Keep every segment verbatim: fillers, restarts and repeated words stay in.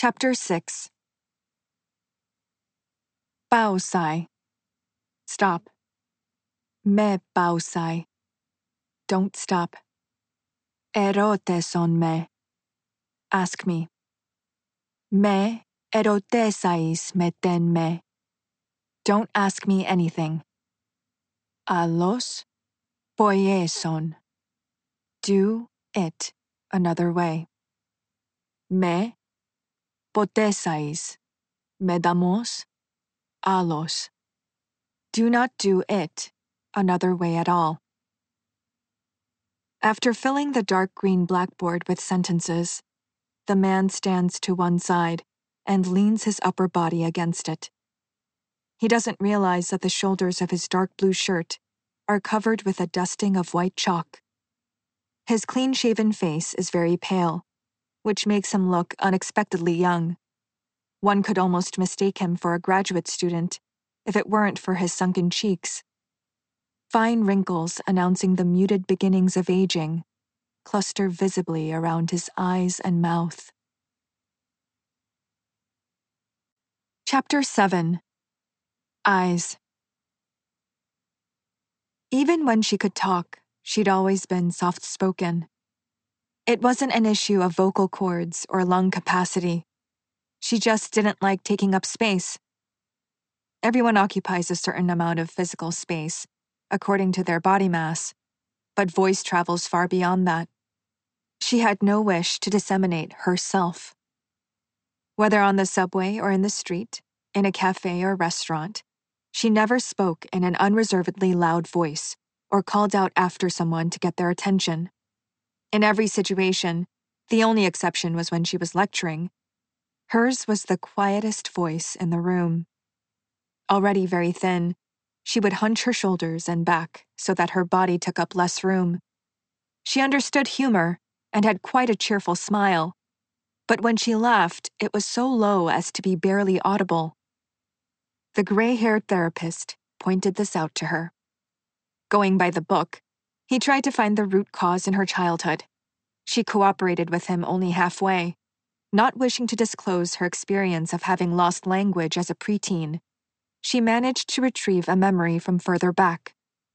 Chapter six. Pausai. Stop. Me pausai. Don't stop. Eroteson me. Ask me. Me erotesais meten me. Don't ask me anything. Allos poieson. Do it another way. Me potesais. Medamos allos. Do not do it another way at all. After filling the dark green blackboard with sentences, the man stands to one side and leans his upper body against it. He doesn't realize that the shoulders of his dark blue shirt are covered with a dusting of white chalk. His clean-shaven face is very pale, which makes him look unexpectedly young. One could almost mistake him for a graduate student if it weren't for his sunken cheeks. Fine wrinkles announcing the muted beginnings of aging cluster visibly around his eyes and mouth. Chapter seven. Eyes. Even when she could talk, she'd always been soft-spoken. It wasn't an issue of vocal cords or lung capacity. She just didn't like taking up space. Everyone occupies a certain amount of physical space, according to their body mass, but voice travels far beyond that. She had no wish to disseminate herself. Whether on the subway or in the street, in a cafe or restaurant, she never spoke in an unreservedly loud voice or called out after someone to get their attention. In every situation, the only exception was when she was lecturing. Hers was the quietest voice in the room. Already very thin, she would hunch her shoulders and back so that her body took up less room. She understood humor and had quite a cheerful smile, but when she laughed, it was so low as to be barely audible. The gray-haired therapist pointed this out to her. Going by the book, he tried to find the root cause in her childhood. She cooperated with him only halfway, not wishing to disclose her experience of having lost language as a preteen. She managed to retrieve a memory from further back.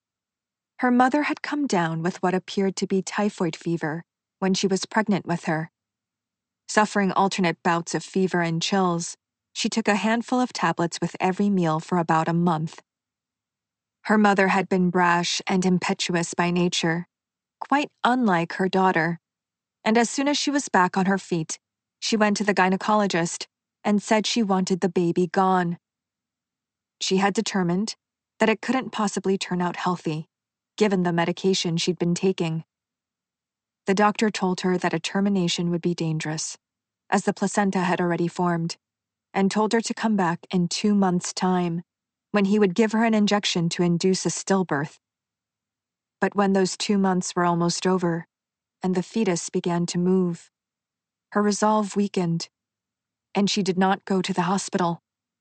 Her mother had come down with what appeared to be typhoid fever when she was pregnant with her. Suffering alternate bouts of fever and chills, she took a handful of tablets with every meal for about a month. Her mother had been brash and impetuous by nature, quite unlike her daughter, and as soon as she was back on her feet, she went to the gynecologist and said she wanted the baby gone. She had determined that it couldn't possibly turn out healthy, given the medication she'd been taking. The doctor told her that a termination would be dangerous, as the placenta had already formed, and told her to come back in two months' time, when he would give her an injection to induce a stillbirth. But when those two months were almost over, and the fetus began to move, her resolve weakened, and she did not go to the hospital.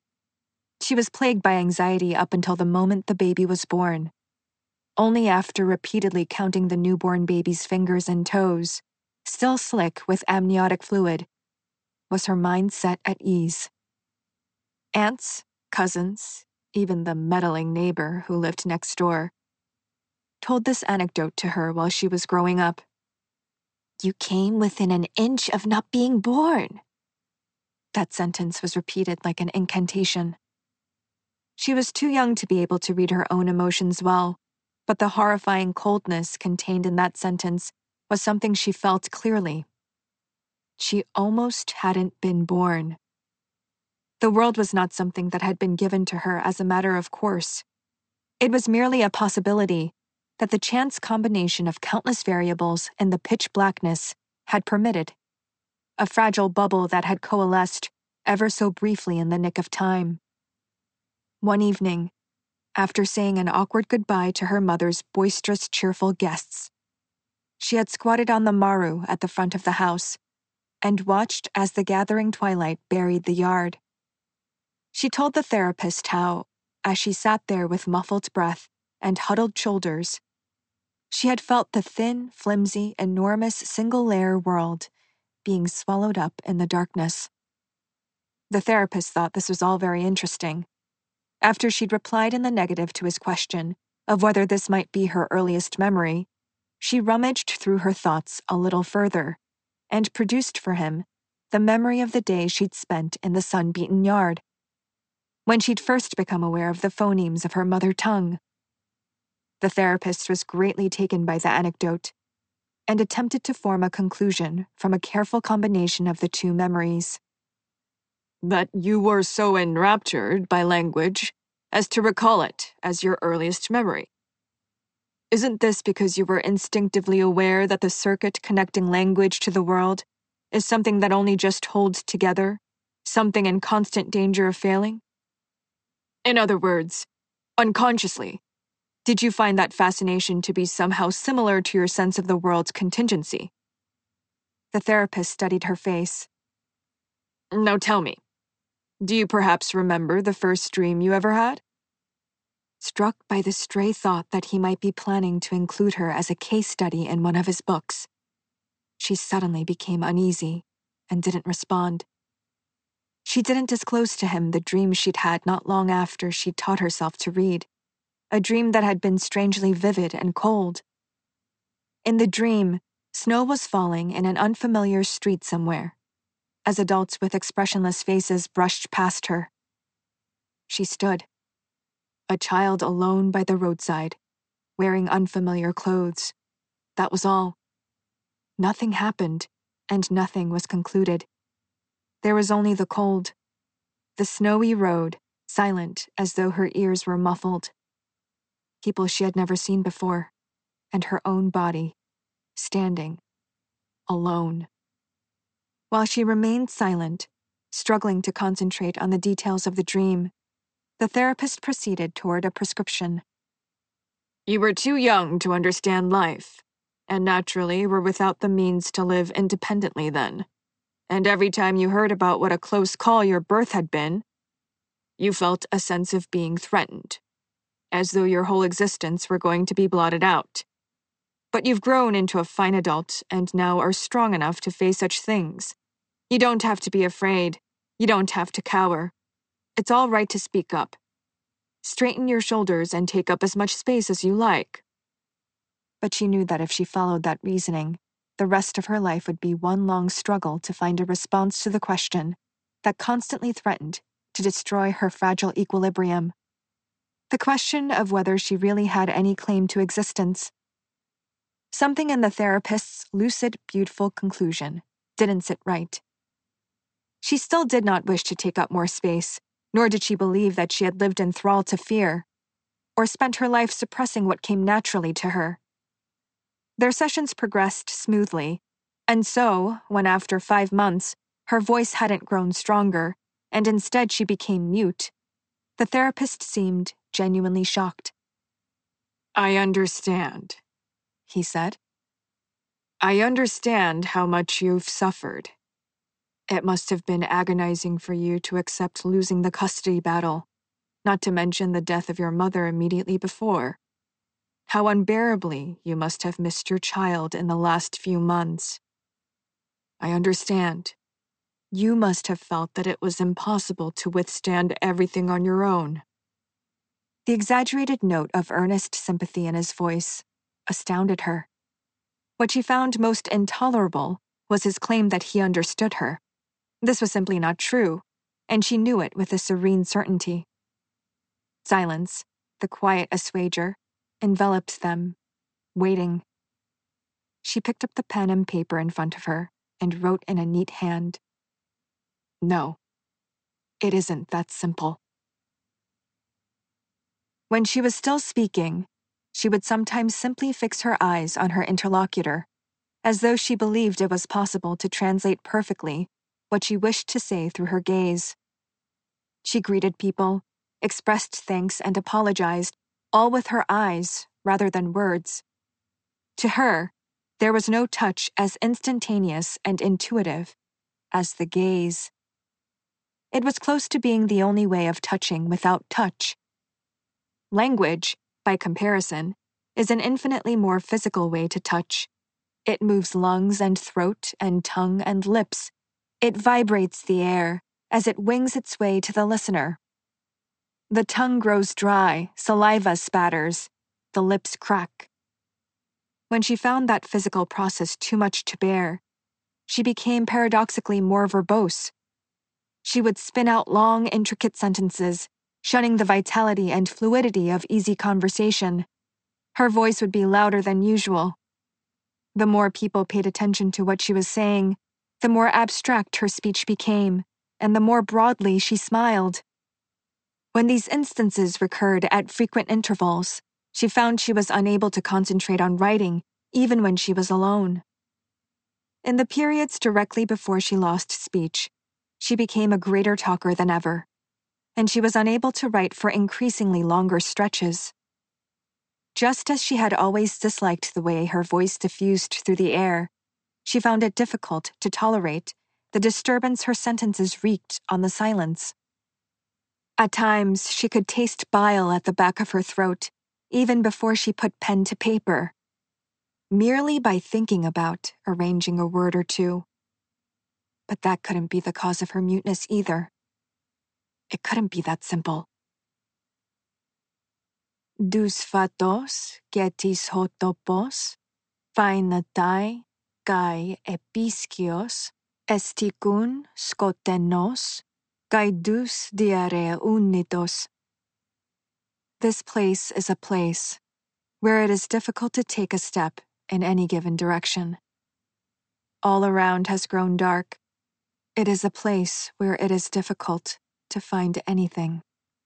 She was plagued by anxiety up until the moment the baby was born. Only after repeatedly counting the newborn baby's fingers and toes, still slick with amniotic fluid, was her mind set at ease. Aunts, cousins, even the meddling neighbor who lived next door, told this anecdote to her while she was growing up. "You came within an inch of not being born." That sentence was repeated like an incantation. She was too young to be able to read her own emotions well, but the horrifying coldness contained in that sentence was something she felt clearly. She almost hadn't been born. The world was not something that had been given to her as a matter of course. It was merely a possibility that the chance combination of countless variables in the pitch blackness had permitted. A fragile bubble that had coalesced ever so briefly in the nick of time. One evening, after saying an awkward goodbye to her mother's boisterous, cheerful guests, she had squatted on the maru at the front of the house and watched as the gathering twilight buried the yard. She told the therapist how, as she sat there with muffled breath and huddled shoulders, she had felt the thin, flimsy, enormous single-layer world being swallowed up in the darkness. The therapist thought this was all very interesting. After she'd replied in the negative to his question of whether this might be her earliest memory, she rummaged through her thoughts a little further and produced for him the memory of the day she'd spent in the sun-beaten yard, when she'd first become aware of the phonemes of her mother tongue. The therapist was greatly taken by the anecdote and attempted to form a conclusion from a careful combination of the two memories. That you were so enraptured by language as to recall it as your earliest memory. Isn't this because you were instinctively aware that the circuit connecting language to the world is something that only just holds together, something in constant danger of failing? In other words, unconsciously, did you find that fascination to be somehow similar to your sense of the world's contingency? The therapist studied her face. Now tell me, do you perhaps remember the first dream you ever had? Struck by the stray thought that he might be planning to include her as a case study in one of his books, she suddenly became uneasy and didn't respond. She didn't disclose to him the dream she'd had not long after she'd taught herself to read, a dream that had been strangely vivid and cold. In the dream, snow was falling in an unfamiliar street somewhere, as adults with expressionless faces brushed past her. She stood, a child alone by the roadside, wearing unfamiliar clothes. That was all. Nothing happened, and nothing was concluded. There was only the cold, the snowy road, silent as though her ears were muffled. People she had never seen before, and her own body, standing, alone. While she remained silent, struggling to concentrate on the details of the dream, the therapist proceeded toward a prescription. You were too young to understand life, and naturally were without the means to live independently then. And every time you heard about what a close call your birth had been, you felt a sense of being threatened, as though your whole existence were going to be blotted out. But you've grown into a fine adult and now are strong enough to face such things. You don't have to be afraid. You don't have to cower. It's all right to speak up. Straighten your shoulders and take up as much space as you like. But she knew that if she followed that reasoning, the rest of her life would be one long struggle to find a response to the question that constantly threatened to destroy her fragile equilibrium. The question of whether she really had any claim to existence. Something in the therapist's lucid, beautiful conclusion didn't sit right. She still did not wish to take up more space, nor did she believe that she had lived in thrall to fear, or spent her life suppressing what came naturally to her. Their sessions progressed smoothly, and so, when after five months, her voice hadn't grown stronger, and instead she became mute, the therapist seemed genuinely shocked. I understand, he said. I understand how much you've suffered. It must have been agonizing for you to accept losing the custody battle, not to mention the death of your mother immediately before. How unbearably you must have missed your child in the last few months. I understand. You must have felt that it was impossible to withstand everything on your own. The exaggerated note of earnest sympathy in his voice astounded her. What she found most intolerable was his claim that he understood her. This was simply not true, and she knew it with a serene certainty. Silence, the quiet assuager, enveloped them, waiting. She picked up the pen and paper in front of her and wrote in a neat hand. No, it isn't that simple. When she was still speaking, she would sometimes simply fix her eyes on her interlocutor, as though she believed it was possible to translate perfectly what she wished to say through her gaze. She greeted people, expressed thanks, and apologized, all with her eyes rather than words. To her, there was no touch as instantaneous and intuitive as the gaze. It was close to being the only way of touching without touch. Language, by comparison, is an infinitely more physical way to touch. It moves lungs and throat and tongue and lips. It vibrates the air, as it wings its way to the listener. The tongue grows dry, saliva spatters, the lips crack. When she found that physical process too much to bear, she became paradoxically more verbose. She would spin out long, intricate sentences, shunning the vitality and fluidity of easy conversation. Her voice would be louder than usual. The more people paid attention to what she was saying, the more abstract her speech became, and the more broadly she smiled. When these instances recurred at frequent intervals, she found she was unable to concentrate on writing, even when she was alone. In the periods directly before she lost speech, she became a greater talker than ever, and she was unable to write for increasingly longer stretches. Just as she had always disliked the way her voice diffused through the air, she found it difficult to tolerate the disturbance her sentences wreaked on the silence. At times, she could taste bile at the back of her throat, even before she put pen to paper, merely by thinking about arranging a word or two. But that couldn't be the cause of her muteness either. It couldn't be that simple. Dous fatos getis hotopos, phainatai kai episkios, estikun skotenos, kai dous diare unitos. This place is a place where it is difficult to take a step in any given direction. All around has grown dark. It is a place where it is difficult to find anything.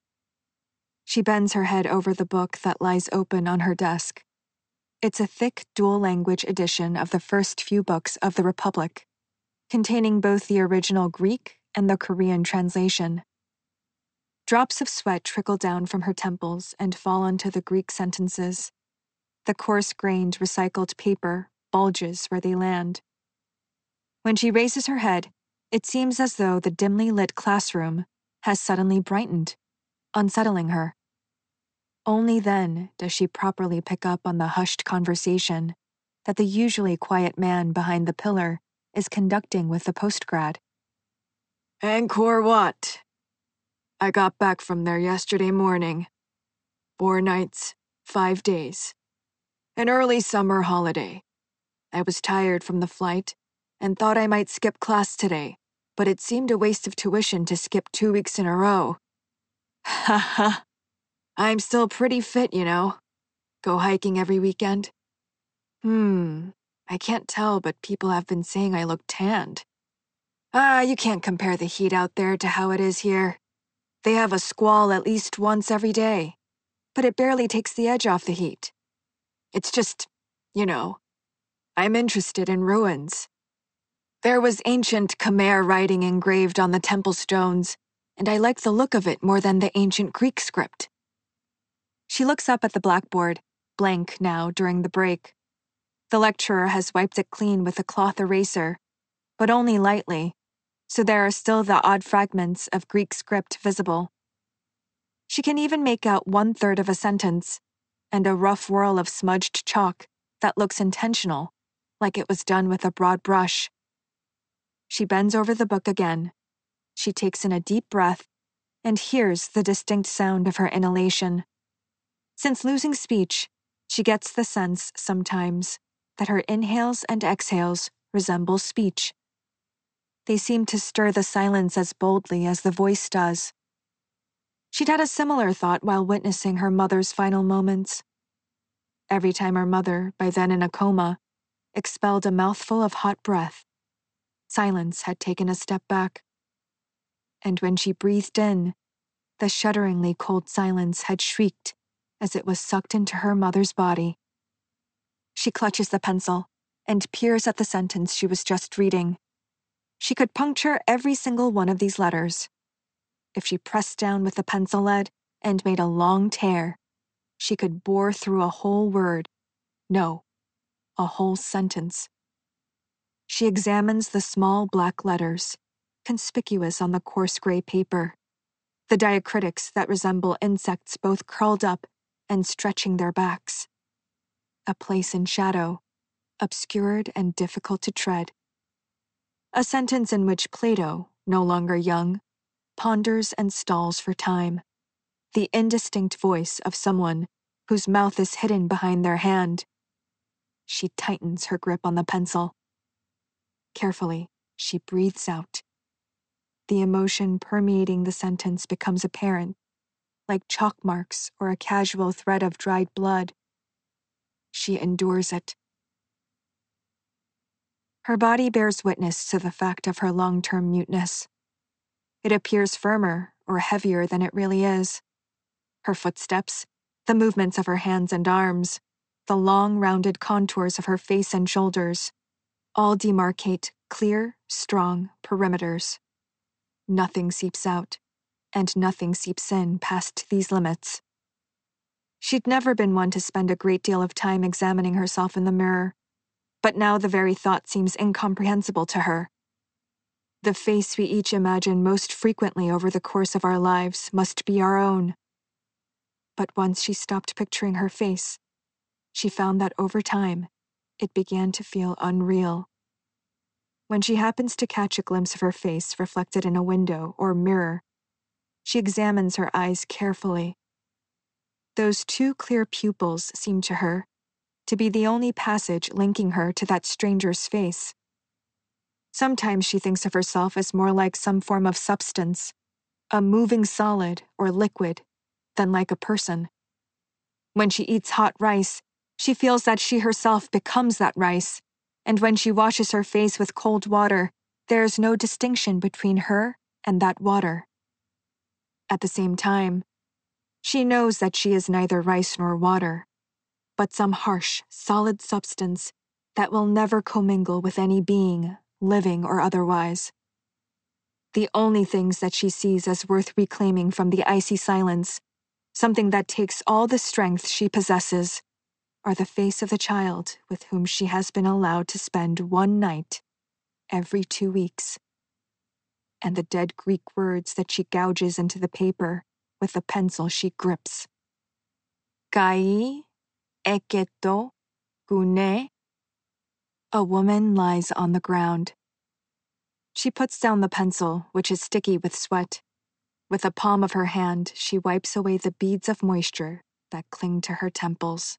She bends her head over the book that lies open on her desk. It's a thick dual-language edition of the first few books of the Republic, containing both the original Greek and the Korean translation. Drops of sweat trickle down from her temples and fall onto the Greek sentences. The coarse-grained recycled paper bulges where they land. When she raises her head, it seems as though the dimly lit classroom has suddenly brightened, unsettling her. Only then does she properly pick up on the hushed conversation that the usually quiet man behind the pillar is conducting with the postgrad. Angkor Wat. I got back from there yesterday morning. Four nights, five days. An early summer holiday. I was tired from the flight and thought I might skip class today, but it seemed a waste of tuition to skip two weeks in a row. Ha ha. I'm still pretty fit, you know. Go hiking every weekend. Hmm, I can't tell, but people have been saying I look tanned. Ah, you can't compare the heat out there to how it is here. They have a squall at least once every day, but it barely takes the edge off the heat. It's just, you know, I'm interested in ruins. There was ancient Khmer writing engraved on the temple stones, and I like the look of it more than the ancient Greek script. She looks up at the blackboard, blank now during the break. The lecturer has wiped it clean with a cloth eraser, but only lightly, so there are still the odd fragments of Greek script visible. She can even make out one-third of a sentence, and a rough whirl of smudged chalk that looks intentional, like it was done with a broad brush. She bends over the book again. She takes in a deep breath and hears the distinct sound of her inhalation. Since losing speech, she gets the sense, sometimes, that her inhales and exhales resemble speech. They seem to stir the silence as boldly as the voice does. She'd had a similar thought while witnessing her mother's final moments. Every time her mother, by then in a coma, expelled a mouthful of hot breath, silence had taken a step back. And when she breathed in, the shudderingly cold silence had shrieked as it was sucked into her mother's body. She clutches the pencil and peers at the sentence she was just reading. She could puncture every single one of these letters. If she pressed down with the pencil lead and made a long tear, she could bore through a whole word. No, a whole sentence. She examines the small black letters, conspicuous on the coarse gray paper, the diacritics that resemble insects both curled up and stretching their backs. A place in shadow, obscured and difficult to tread. A sentence in which Plato, no longer young, ponders and stalls for time, the indistinct voice of someone whose mouth is hidden behind their hand. She tightens her grip on the pencil. Carefully, she breathes out. The emotion permeating the sentence becomes apparent, like chalk marks or a casual thread of dried blood. She endures it. Her body bears witness to the fact of her long-term muteness. It appears firmer or heavier than it really is. Her footsteps, the movements of her hands and arms, the long, rounded contours of her face and shoulders, all demarcate clear, strong perimeters. Nothing seeps out, and nothing seeps in past these limits. She'd never been one to spend a great deal of time examining herself in the mirror, but now the very thought seems incomprehensible to her. The face we each imagine most frequently over the course of our lives must be our own. But once she stopped picturing her face, she found that over time, it began to feel unreal. When she happens to catch a glimpse of her face reflected in a window or mirror, she examines her eyes carefully. Those two clear pupils seem to her to be the only passage linking her to that stranger's face. Sometimes she thinks of herself as more like some form of substance, a moving solid or liquid, than like a person. When she eats hot rice, she feels that she herself becomes that rice, and when she washes her face with cold water, there is no distinction between her and that water. At the same time, she knows that she is neither rice nor water, but some harsh, solid substance that will never commingle with any being, living or otherwise. The only things that she sees as worth reclaiming from the icy silence, something that takes all the strength she possesses, are the face of the child with whom she has been allowed to spend one night every two weeks, and the dead Greek words that she gouges into the paper with the pencil she grips. Kai eketo gune. A woman lies on the ground. She puts down the pencil, which is sticky with sweat. With the palm of her hand, she wipes away the beads of moisture that cling to her temples.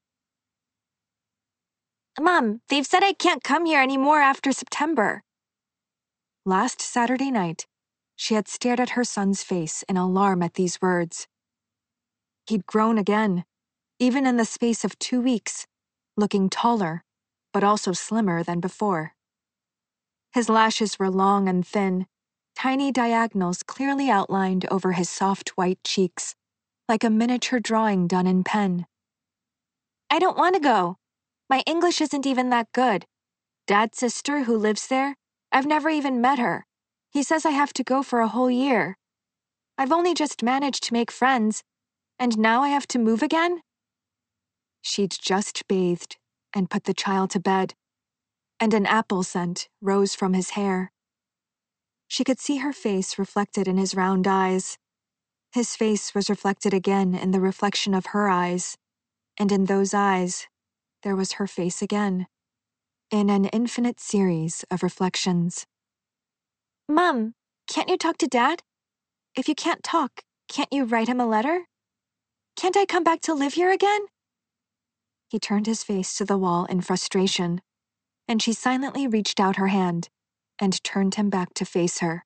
Mom, they've said I can't come here anymore after September. Last Saturday night, she had stared at her son's face in alarm at these words. He'd grown again, even in the space of two weeks, looking taller, but also slimmer than before. His lashes were long and thin, tiny diagonals clearly outlined over his soft white cheeks, like a miniature drawing done in pen. I don't want to go. My English isn't even that good. Dad's sister, who lives there, I've never even met her. He says I have to go for a whole year. I've only just managed to make friends, and now I have to move again? She'd just bathed and put the child to bed, and an apple scent rose from his hair. She could see her face reflected in his round eyes. His face was reflected again in the reflection of her eyes, and in those eyes, there was her face again, in an infinite series of reflections. Mom, can't you talk to Dad? If you can't talk, can't you write him a letter? Can't I come back to live here again? He turned his face to the wall in frustration, and she silently reached out her hand and turned him back to face her.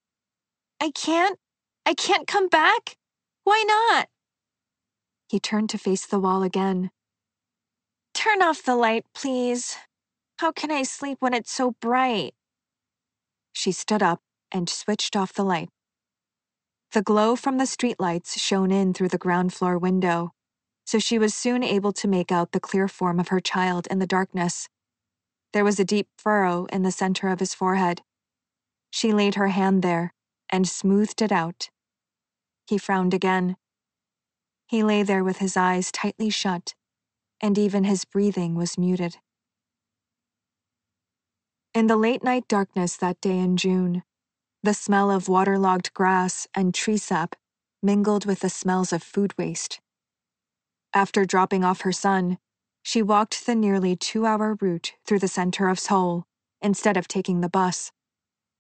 I can't. I can't come back. Why not? He turned to face the wall again. Turn off the light, please. How can I sleep when it's so bright? She stood up and switched off the light. The glow from the streetlights shone in through the ground floor window, so she was soon able to make out the clear form of her child in the darkness. There was a deep furrow in the center of his forehead. She laid her hand there and smoothed it out. He frowned again. He lay there with his eyes tightly shut, and even his breathing was muted. In the late-night darkness that day in June, the smell of waterlogged grass and tree sap mingled with the smells of food waste. After dropping off her son, she walked the nearly two-hour route through the center of Seoul instead of taking the bus.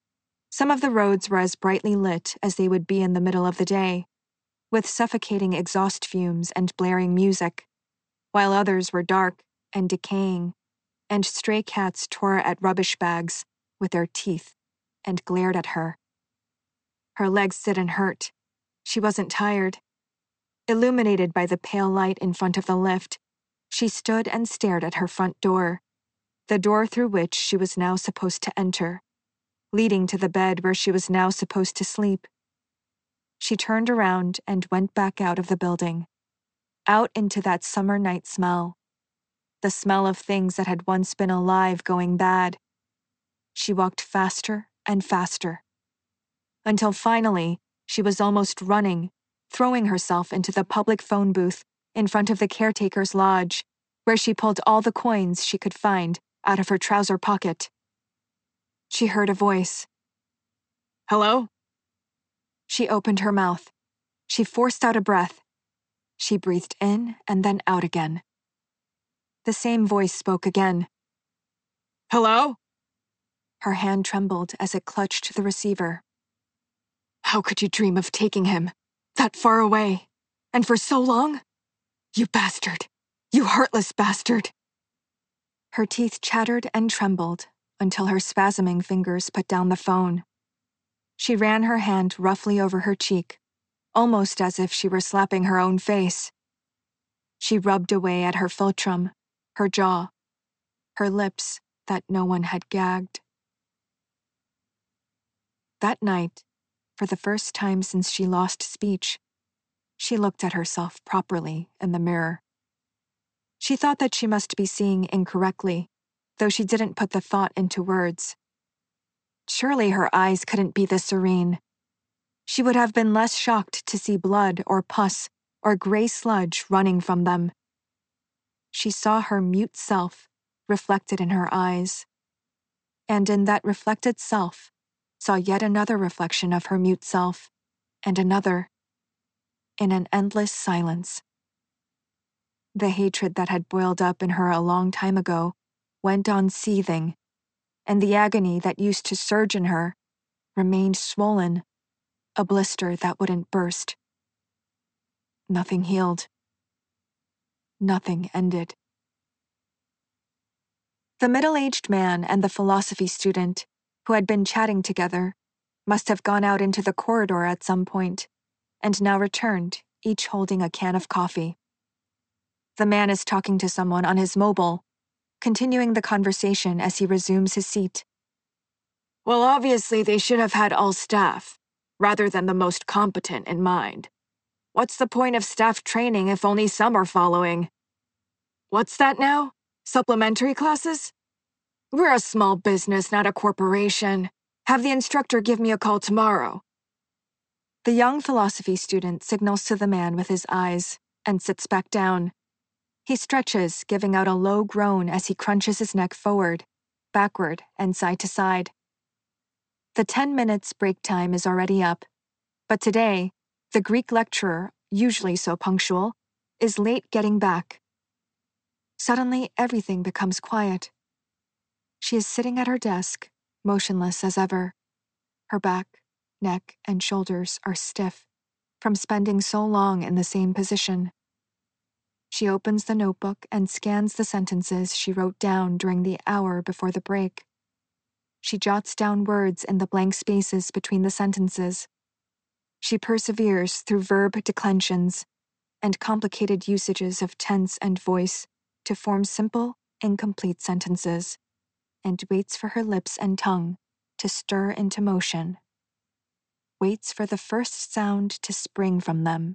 Some of the roads were as brightly lit as they would be in the middle of the day, with suffocating exhaust fumes and blaring music, while others were dark and decaying, and stray cats tore at rubbish bags with their teeth and glared at her. Her legs didn't hurt. She wasn't tired. Illuminated by the pale light in front of the lift, she stood and stared at her front door, the door through which she was now supposed to enter, leading to the bed where she was now supposed to sleep. She turned around and went back out of the building, out into that summer night smell, the smell of things that had once been alive going bad. She walked faster and faster, until finally she was almost running, throwing herself into the public phone booth in front of the caretaker's lodge, where she pulled all the coins she could find out of her trouser pocket. She heard a voice. "Hello?" She opened her mouth. She forced out a breath. She breathed in and then out again. The same voice spoke again. "Hello?" Her hand trembled as it clutched the receiver. "How could you dream of taking him, that far away, and for so long? You bastard! You heartless bastard!" Her teeth chattered and trembled until her spasming fingers put down the phone. She ran her hand roughly over her cheek, almost as if she were slapping her own face. She rubbed away at her philtrum, her jaw, her lips that no one had gagged. That night, for the first time since she lost speech, she looked at herself properly in the mirror. She thought that she must be seeing incorrectly, though she didn't put the thought into words. Surely her eyes couldn't be this serene. She would have been less shocked to see blood or pus or gray sludge running from them. She saw her mute self reflected in her eyes, and in that reflected self saw yet another reflection of her mute self, and another, in an endless silence. The hatred that had boiled up in her a long time ago went on seething, and the agony that used to surge in her remained swollen, a blister that wouldn't burst. Nothing healed. Nothing ended. The middle-aged man and the philosophy student, who had been chatting together, must have gone out into the corridor at some point, and now returned, each holding a can of coffee. The man is talking to someone on his mobile, continuing the conversation as he resumes his seat. "Well, obviously they should have had all staff, rather than the most competent in mind. What's the point of staff training if only some are following? What's that now? Supplementary classes? We're a small business, not a corporation. Have the instructor give me a call tomorrow." The young philosophy student signals to the man with his eyes and sits back down. He stretches, giving out a low groan as he crunches his neck forward, backward, and side to side. The ten minutes break time is already up, but today, the Greek lecturer, usually so punctual, is late getting back. Suddenly, everything becomes quiet. She is sitting at her desk, motionless as ever. Her back, neck, and shoulders are stiff from spending so long in the same position. She opens the notebook and scans the sentences she wrote down during the hour before the break. She jots down words in the blank spaces between the sentences. She perseveres through verb declensions and complicated usages of tense and voice to form simple, incomplete sentences, and waits for her lips and tongue to stir into motion. Waits for the first sound to spring from them.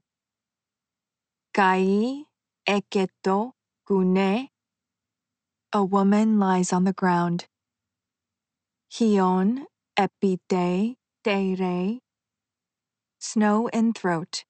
Kai eketo kune. A woman lies on the ground. Hion epite teire. Snow in throat.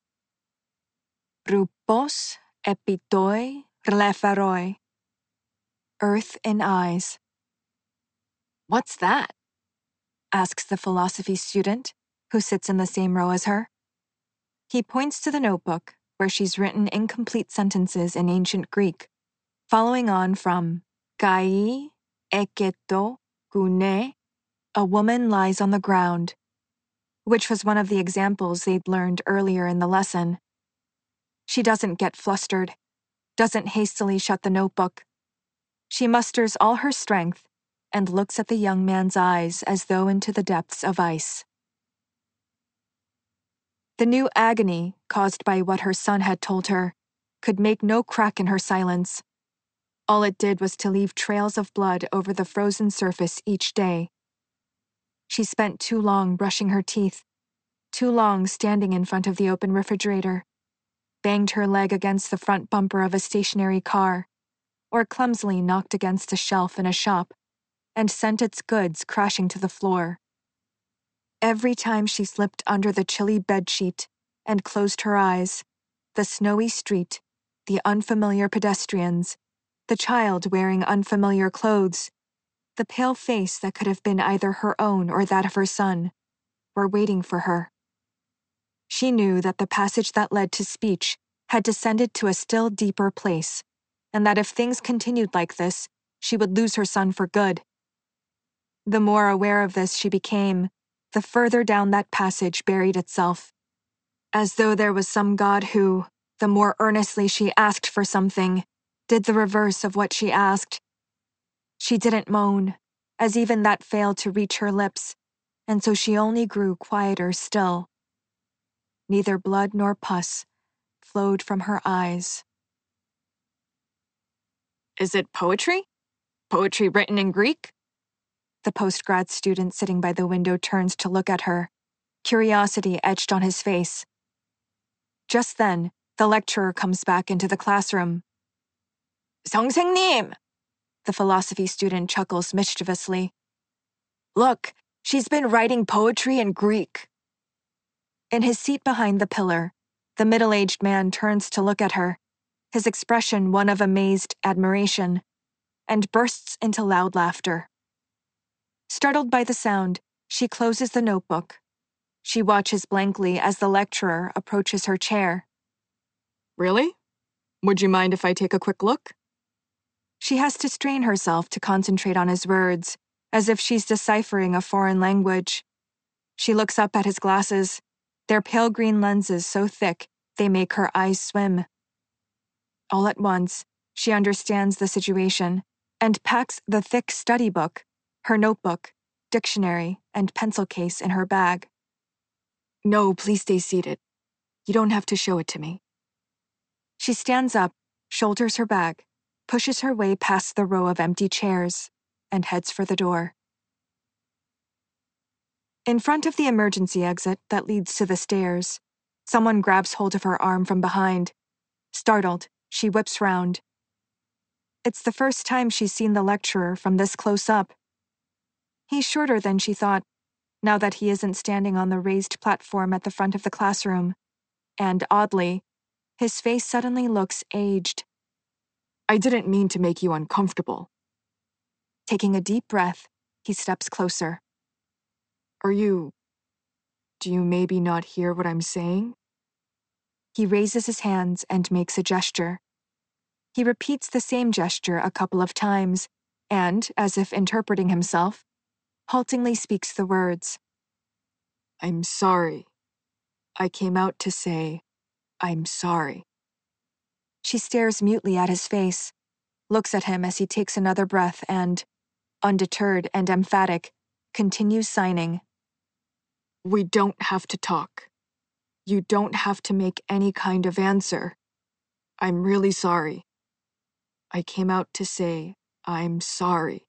Rupos epitoi rlefaroi. Earth in eyes. "What's that?" asks the philosophy student, who sits in the same row as her. He points to the notebook, where she's written incomplete sentences in ancient Greek, following on from kai eketo kune A woman lies on the ground, which was one of the examples they'd learned earlier in the lesson. She doesn't get flustered, doesn't hastily shut the notebook. She musters all her strength and looks at the young man's eyes as though into the depths of ice. The new agony caused by what her son had told her could make no crack in her silence. All it did was to leave trails of blood over the frozen surface each day. She spent too long brushing her teeth, too long standing in front of the open refrigerator, banged her leg against the front bumper of a stationary car, or clumsily knocked against a shelf in a shop and sent its goods crashing to the floor. Every time she slipped under the chilly bedsheet and closed her eyes, the snowy street, the unfamiliar pedestrians, the child wearing unfamiliar clothes, the pale face that could have been either her own or that of her son, were waiting for her. She knew that the passage that led to speech had descended to a still deeper place, and that if things continued like this, she would lose her son for good. The more aware of this she became, the further down that passage buried itself, as though there was some God who, the more earnestly she asked for something, did the reverse of what she asked. She didn't moan, as even that failed to reach her lips, and so she only grew quieter still. Neither blood nor pus flowed from her eyes. Is it poetry? Poetry written in Greek? The postgrad student sitting by the window turns to look at her, curiosity etched on his face. Just then, the lecturer comes back into the classroom. "선생님!" The philosophy student chuckles mischievously. "Look, she's been writing poetry in Greek." In his seat behind the pillar, the middle-aged man turns to look at her, his expression one of amazed admiration, and bursts into loud laughter. Startled by the sound, she closes the notebook. She watches blankly as the lecturer approaches her chair. "Really? Would you mind if I take a quick look?" She has to strain herself to concentrate on his words, as if she's deciphering a foreign language. She looks up at his glasses, their pale green lenses so thick they make her eyes swim. All at once, she understands the situation and packs the thick study book, her notebook, dictionary, and pencil case in her bag. "No, please stay seated. You don't have to show it to me." She stands up, shoulders her bag, pushes her way past the row of empty chairs, and heads for the door. In front of the emergency exit that leads to the stairs, someone grabs hold of her arm from behind. Startled, she whips round. It's the first time she's seen the lecturer from this close up. He's shorter than she thought, now that he isn't standing on the raised platform at the front of the classroom, and oddly, his face suddenly looks aged. "I didn't mean to make you uncomfortable." Taking a deep breath, he steps closer. "Are you... do you maybe not hear what I'm saying?" He raises his hands and makes a gesture. He repeats the same gesture a couple of times, and, as if interpreting himself, haltingly speaks the words. "I'm sorry. I came out to say, I'm sorry." She stares mutely at his face, looks at him as he takes another breath and, undeterred and emphatic, continues signing. "We don't have to talk. You don't have to make any kind of answer. I'm really sorry. I came out to say, I'm sorry."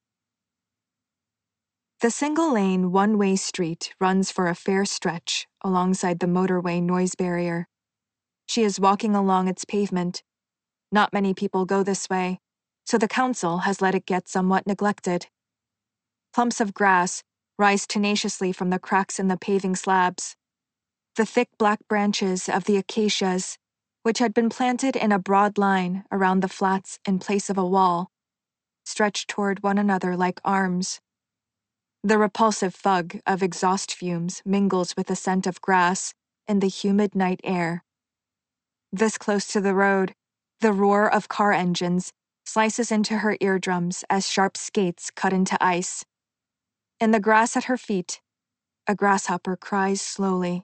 The single-lane, one-way street runs for a fair stretch alongside the motorway noise barrier. She is walking along its pavement. Not many people go this way, so the council has let it get somewhat neglected. Clumps of grass rise tenaciously from the cracks in the paving slabs. The thick black branches of the acacias, which had been planted in a broad line around the flats in place of a wall, stretch toward one another like arms. The repulsive fug of exhaust fumes mingles with the scent of grass in the humid night air. This close to the road, the roar of car engines slices into her eardrums as sharp skates cut into ice. In the grass at her feet, a grasshopper cries slowly.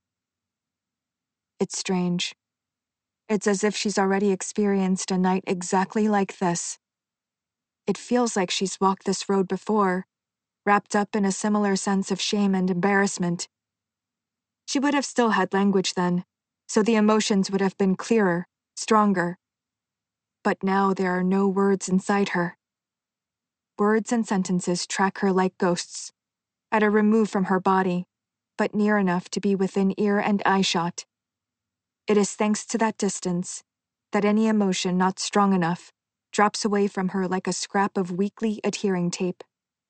It's strange. It's as if she's already experienced a night exactly like this. It feels like she's walked this road before, wrapped up in a similar sense of shame and embarrassment. She would have still had language then, so the emotions would have been clearer, stronger. But now there are no words inside her. Words and sentences track her like ghosts, at a remove from her body, but near enough to be within ear and eye shot. It is thanks to that distance that any emotion not strong enough drops away from her like a scrap of weakly adhering tape.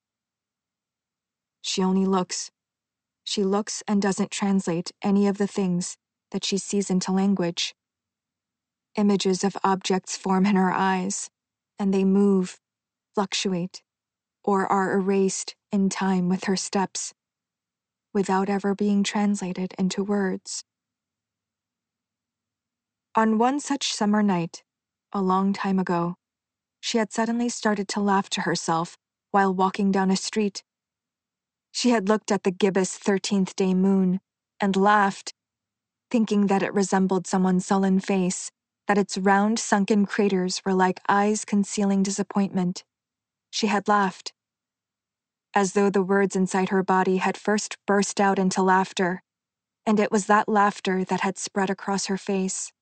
She only looks. She looks and doesn't translate any of the things that she sees into language. Images of objects form in her eyes, and they move, fluctuate, or are erased in time with her steps, without ever being translated into words. On one such summer night, a long time ago, she had suddenly started to laugh to herself while walking down a street. She had looked at the gibbous thirteenth day moon and laughed, thinking that it resembled someone's sullen face, that its round sunken craters were like eyes concealing disappointment. She had laughed, as though the words inside her body had first burst out into laughter, and it was that laughter that had spread across her face.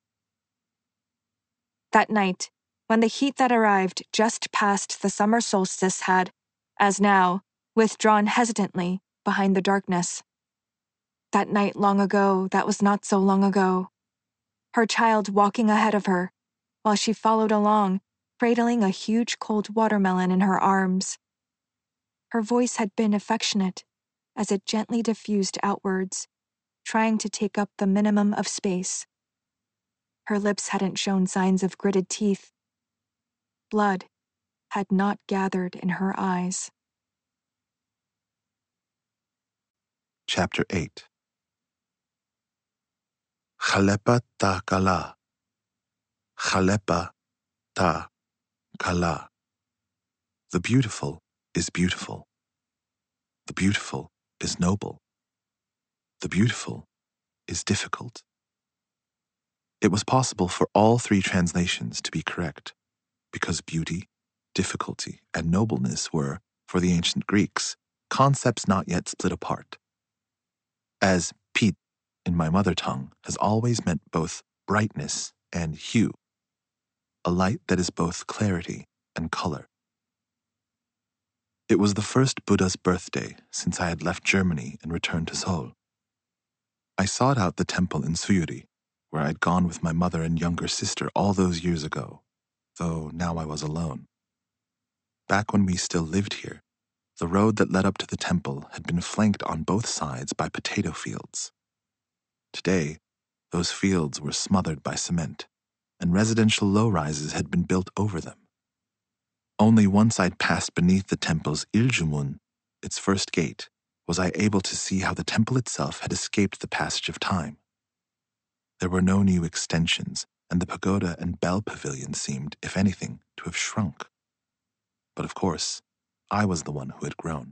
That night, when the heat that arrived just past the summer solstice had, as now, withdrawn hesitantly behind the darkness. That night long ago that was not so long ago. Her child walking ahead of her, while she followed along, cradling a huge cold watermelon in her arms. Her voice had been affectionate, as it gently diffused outwards, trying to take up the minimum of space. Her lips hadn't shown signs of gritted teeth. Blood had not gathered in her eyes. Chapter eight. Khalepa ta kala. Khalepa ta kala. The beautiful is beautiful. The beautiful is noble. The beautiful is difficult. It was possible for all three translations to be correct, because beauty, difficulty, and nobleness were, for the ancient Greeks, concepts not yet split apart. As pit in my mother tongue has always meant both brightness and hue, a light that is both clarity and color. It was the first Buddha's birthday since I had left Germany and returned to Seoul. I sought out the temple in Suyuri, where I'd gone with my mother and younger sister all those years ago, though now I was alone. Back when we still lived here, the road that led up to the temple had been flanked on both sides by potato fields. Today, those fields were smothered by cement, and residential low-rises had been built over them. Only once I'd passed beneath the temple's Iljumun, its first gate, was I able to see how the temple itself had escaped the passage of time. There were no new extensions, and the pagoda and bell pavilion seemed, if anything, to have shrunk. But of course, I was the one who had grown.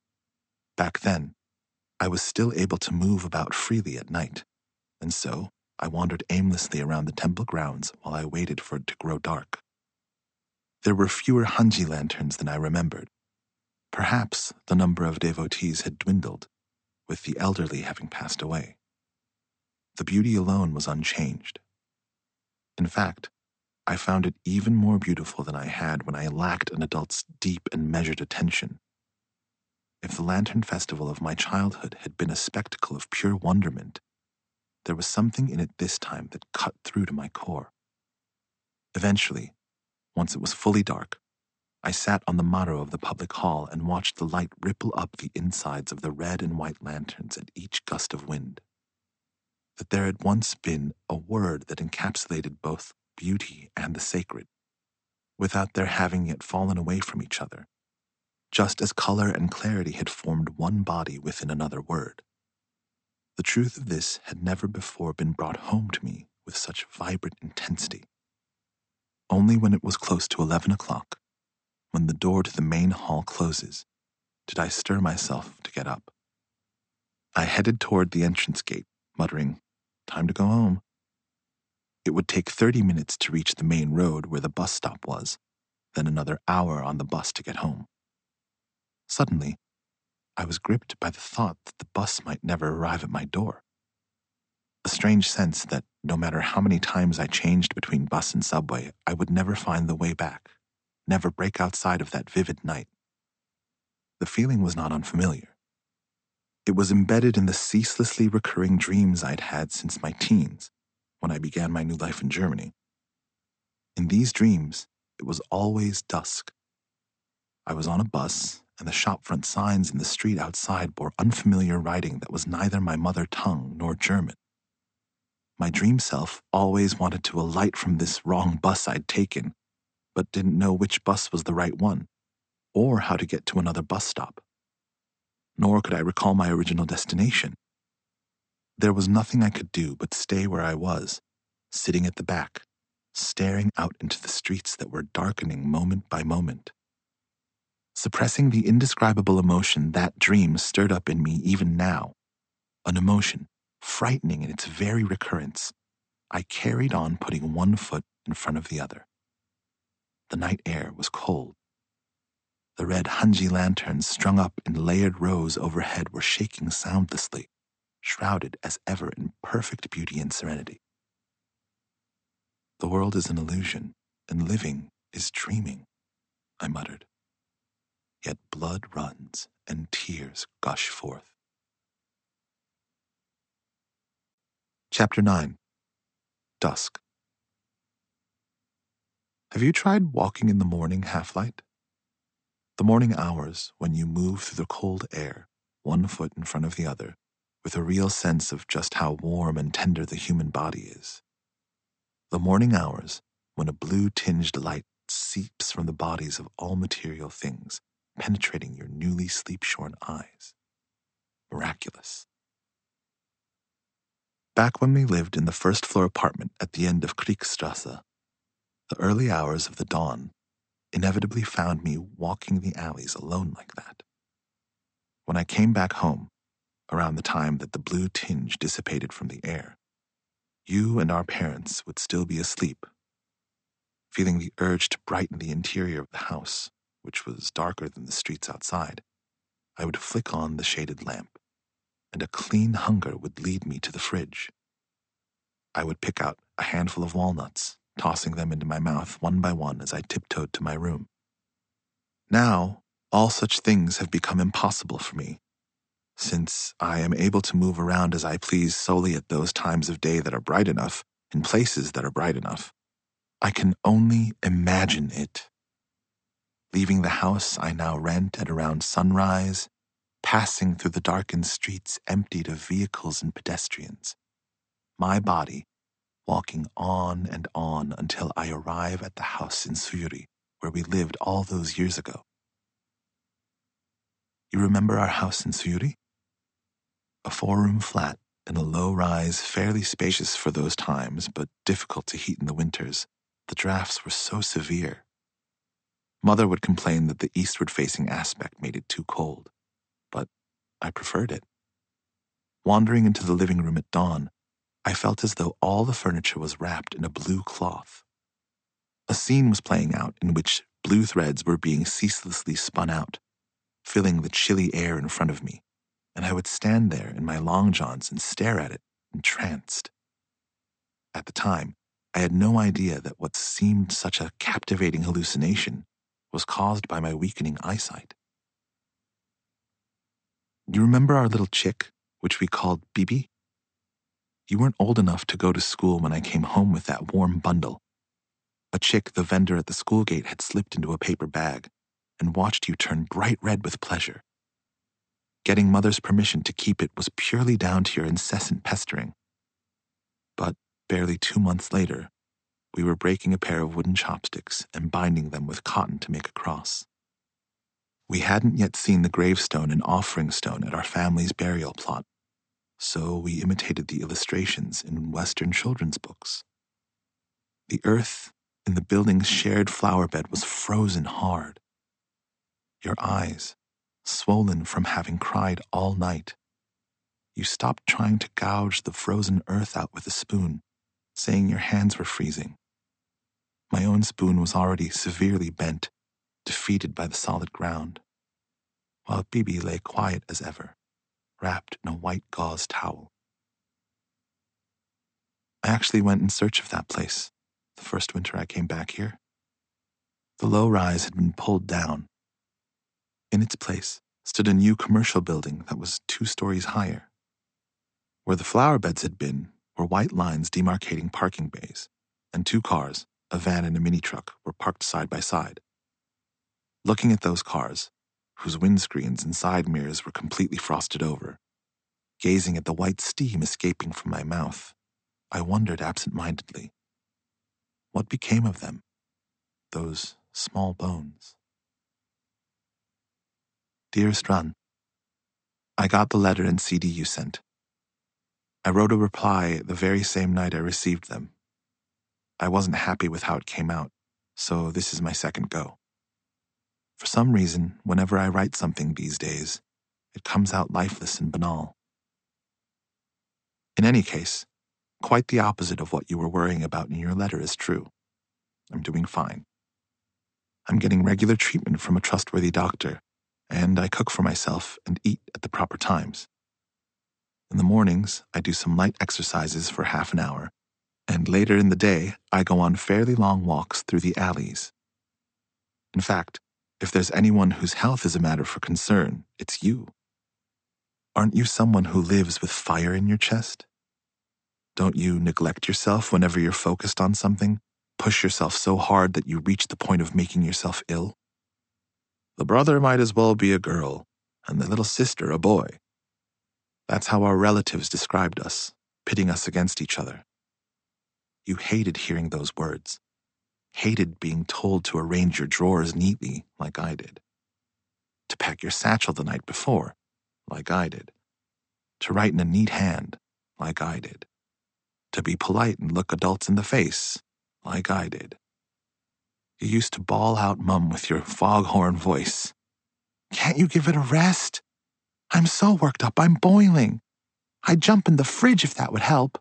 Back then, I was still able to move about freely at night, and so I wandered aimlessly around the temple grounds while I waited for it to grow dark. There were fewer Hanji lanterns than I remembered. Perhaps the number of devotees had dwindled, with the elderly having passed away. The beauty alone was unchanged. In fact, I found it even more beautiful than I had when I lacked an adult's deep and measured attention. If the Lantern Festival of my childhood had been a spectacle of pure wonderment, there was something in it this time that cut through to my core. Eventually, once it was fully dark, I sat on the maro of the public hall and watched the light ripple up the insides of the red and white lanterns at each gust of wind. That there had once been a word that encapsulated both beauty and the sacred, without their having yet fallen away from each other, just as color and clarity had formed one body within another word. The truth of this had never before been brought home to me with such vibrant intensity. Only when it was close to eleven o'clock, when the door to the main hall closes, did I stir myself to get up. I headed toward the entrance gate, muttering, "Time to go home." It would take thirty minutes to reach the main road where the bus stop was, then another hour on the bus to get home. Suddenly, I was gripped by the thought that the bus might never arrive at my door. A strange sense that no matter how many times I changed between bus and subway, I would never find the way back, never break outside of that vivid night. The feeling was not unfamiliar. It was embedded in the ceaselessly recurring dreams I'd had since my teens, when I began my new life in Germany. In these dreams, it was always dusk. I was on a bus, and the shopfront signs in the street outside bore unfamiliar writing that was neither my mother tongue nor German. My dream self always wanted to alight from this wrong bus I'd taken, but didn't know which bus was the right one, or how to get to another bus stop. Nor could I recall my original destination. There was nothing I could do but stay where I was, sitting at the back, staring out into the streets that were darkening moment by moment. Suppressing the indescribable emotion that dream stirred up in me even now, an emotion frightening in its very recurrence, I carried on putting one foot in front of the other. The night air was cold. The red Hanji lanterns strung up in layered rows overhead were shaking soundlessly, shrouded as ever in perfect beauty and serenity. "The world is an illusion, and living is dreaming," I muttered. Yet blood runs and tears gush forth. Chapter nine. Dusk. Have you tried walking in the morning half-light? The morning hours when you move through the cold air, one foot in front of the other, with a real sense of just how warm and tender the human body is. The morning hours when a blue-tinged light seeps from the bodies of all material things, penetrating your newly sleep-shorn eyes. Miraculous. Back when we lived in the first-floor apartment at the end of Kriegstrasse, the early hours of the dawn inevitably found me walking the alleys alone like that. When I came back home, around the time that the blue tinge dissipated from the air, you and our parents would still be asleep. Feeling the urge to brighten the interior of the house, which was darker than the streets outside, I would flick on the shaded lamp, and a clean hunger would lead me to the fridge. I would pick out a handful of walnuts, tossing them into my mouth one by one as I tiptoed to my room. Now, all such things have become impossible for me, since I am able to move around as I please solely at those times of day that are bright enough, in places that are bright enough. I can only imagine it. Leaving the house I now rent at around sunrise, passing through the darkened streets emptied of vehicles and pedestrians, my body walking on and on until I arrive at the house in Suyuri, where we lived all those years ago. You remember our house in Suyuri? A four-room flat in a low-rise, fairly spacious for those times, but difficult to heat in the winters. The drafts were so severe. Mother would complain that the eastward-facing aspect made it too cold, but I preferred it. Wandering into the living room at dawn, I felt as though all the furniture was wrapped in a blue cloth. A scene was playing out in which blue threads were being ceaselessly spun out, filling the chilly air in front of me, and I would stand there in my long johns and stare at it, entranced. At the time, I had no idea that what seemed such a captivating hallucination was caused by my weakening eyesight. You remember our little chick, which we called Bibi? You weren't old enough to go to school when I came home with that warm bundle. A chick the vendor at the school gate had slipped into a paper bag and watched you turn bright red with pleasure. Getting Mother's permission to keep it was purely down to your incessant pestering. But barely two months later, we were breaking a pair of wooden chopsticks and binding them with cotton to make a cross. We hadn't yet seen the gravestone and offering stone at our family's burial plot, so we imitated the illustrations in Western children's books. The earth in the building's shared flower bed was frozen hard. Your eyes, swollen from having cried all night. You stopped trying to gouge the frozen earth out with a spoon, saying your hands were freezing. My own spoon was already severely bent, defeated by the solid ground, while Bibi lay quiet as ever, wrapped in a white gauze towel. I actually went in search of that place the first winter I came back here. The low-rise had been pulled down. In its place stood a new commercial building that was two stories higher. Where the flower beds had been were white lines demarcating parking bays, and two cars, a van and a mini-truck, were parked side by side. Looking at those cars, whose windscreens and side mirrors were completely frosted over, gazing at the white steam escaping from my mouth, I wondered absent-mindedly, what became of them, those small bones? Dearest Run, I got the letter and C D you sent. I wrote a reply the very same night I received them. I wasn't happy with how it came out, so this is my second go. For some reason, whenever I write something these days, it comes out lifeless and banal. In any case, quite the opposite of what you were worrying about in your letter is true. I'm doing fine. I'm getting regular treatment from a trustworthy doctor, and I cook for myself and eat at the proper times. In the mornings, I do some light exercises for half an hour, and later in the day, I go on fairly long walks through the alleys. In fact, if there's anyone whose health is a matter for concern, it's you. Aren't you someone who lives with fire in your chest? Don't you neglect yourself whenever you're focused on something? Push yourself so hard that you reach the point of making yourself ill? The brother might as well be a girl, and the little sister a boy. That's how our relatives described us, pitting us against each other. You hated hearing those words, hated being told to arrange your drawers neatly like I did, to pack your satchel the night before like I did, to write in a neat hand like I did, to be polite and look adults in the face like I did. You used to bawl out Mum with your foghorn voice. Can't you give it a rest? I'm so worked up, I'm boiling. I'd jump in the fridge if that would help.